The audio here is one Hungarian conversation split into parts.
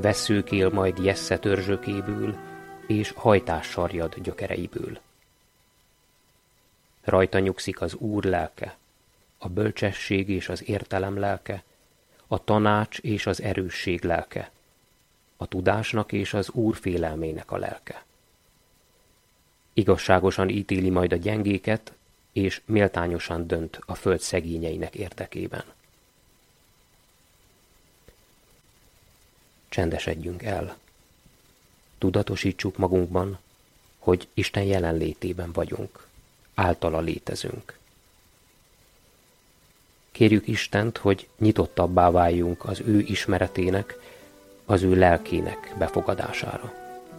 vesszők él majd Jessze törzsökéből, és hajtás sarjad gyökereiből. Rajta nyugszik az Úr lelke, a bölcsesség és az értelem lelke, a tanács és az erősség lelke, a tudásnak és az Úr félelmének a lelke. Igazságosan ítéli majd a gyengéket, és méltányosan dönt a föld szegényeinek érdekében. Csendesedjünk el. Tudatosítsuk magunkban, hogy Isten jelenlétében vagyunk, általa létezünk. Kérjük Istent, hogy nyitottabbá váljunk az ő ismeretének, az ő lelkének befogadására.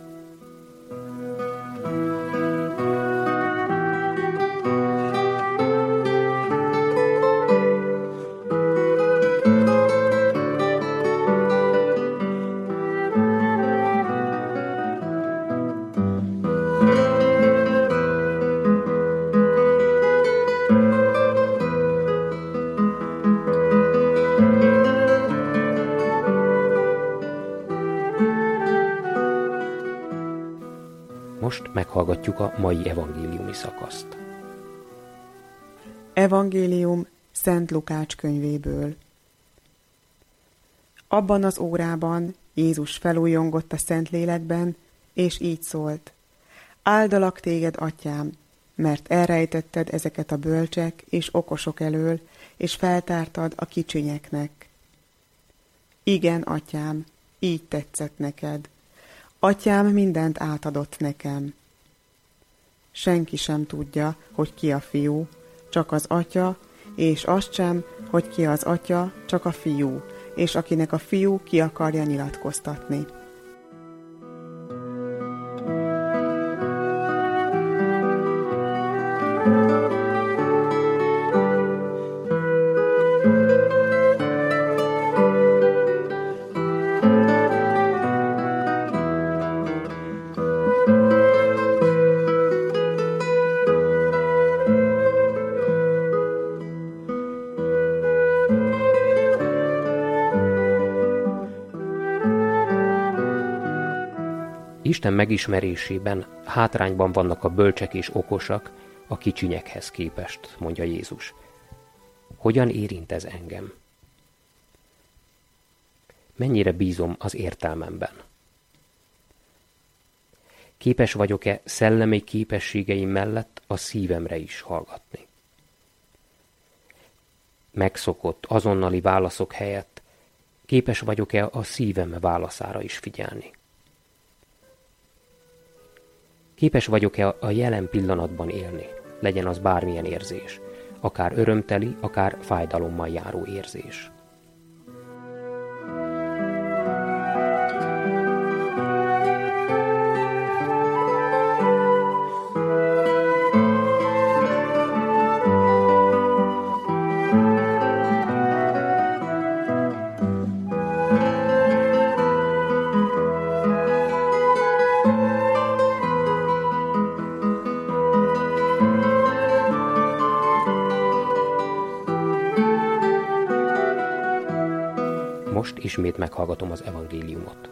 Most meghallgatjuk a mai evangéliumi szakaszt. Evangélium Szent Lukács könyvéből. Abban az órában Jézus felújongott a Szentlélekben, és így szólt: Áldalak téged, Atyám, mert elrejtetted ezeket a bölcsek és okosok elől, és feltártad a kicsinyeknek. Igen, Atyám, így tetszett neked. Atyám mindent átadott nekem. Senki sem tudja, hogy ki a fiú, csak az Atya, és azt sem, hogy ki az Atya, csak a fiú, és akinek a fiú ki akarja nyilatkoztatni. Isten megismerésében hátrányban vannak a bölcsek és okosak a kicsinyekhez képest, mondja Jézus. Hogyan érint ez engem? Mennyire bízom az értelmemben? Képes vagyok-e szellemi képességeim mellett a szívemre is hallgatni? Megszokott, azonnali válaszok helyett képes vagyok-e a szívem válaszára is figyelni? Képes vagyok-e a jelen pillanatban élni, legyen az bármilyen érzés, akár örömteli, akár fájdalommal járó érzés. Most ismét meghallgatom az evangéliumot.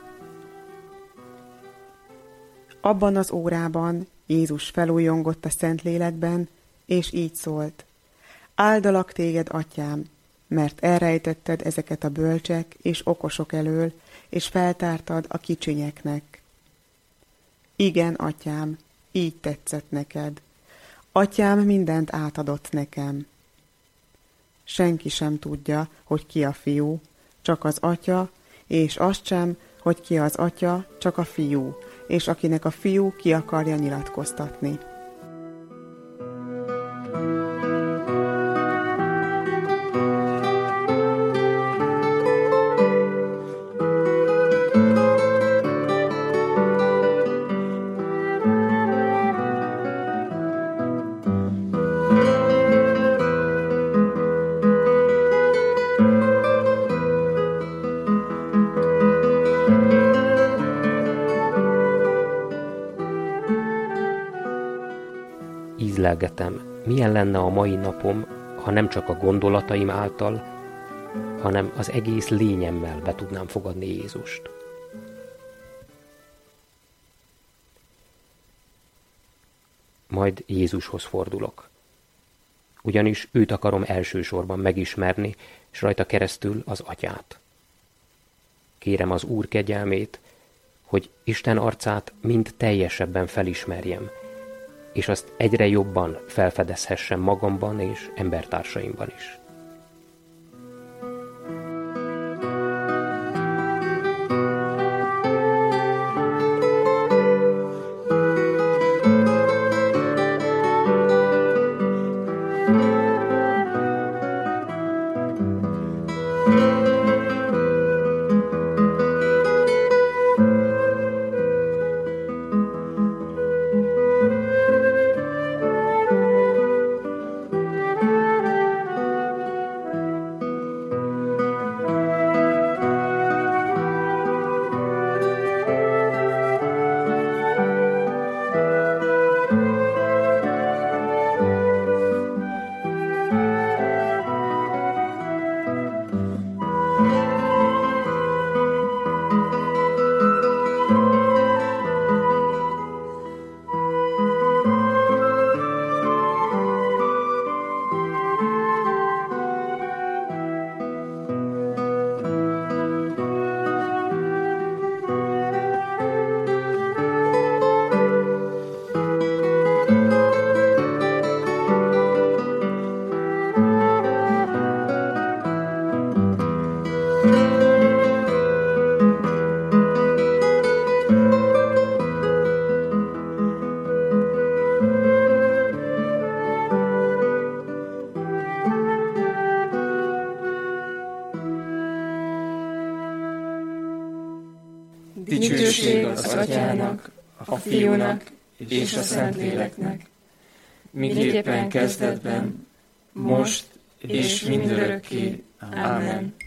Abban az órában Jézus felújongott a Szentlélekben, és így szólt: Áldalak téged, Atyám, mert elrejtetted ezeket a bölcsek és okosok elől, és feltártad a kicsinyeknek. Igen, Atyám, így tetszett neked. Atyám mindent átadott nekem. Senki sem tudja, hogy ki a fiú, csak az Atya, és azt sem, hogy ki az Atya, csak a fiú, és akinek a fiú ki akarja nyilatkoztatni. Ízlelgetem, milyen lenne a mai napom, ha nem csak a gondolataim által, hanem az egész lényemmel be tudnám fogadni Jézust. majd Jézushoz fordulok. Ugyanis őt akarom elsősorban megismerni, és rajta keresztül az Atyát. Kérem az Úr kegyelmét, hogy Isten arcát mind teljesebben felismerjem, és azt egyre jobban felfedezhessem magamban és embertársaimban is. Dicsőség az Atyának, a Fiúnak és a Szentléleknek, miképpen kezdetben, most és mindörökké. Ámen.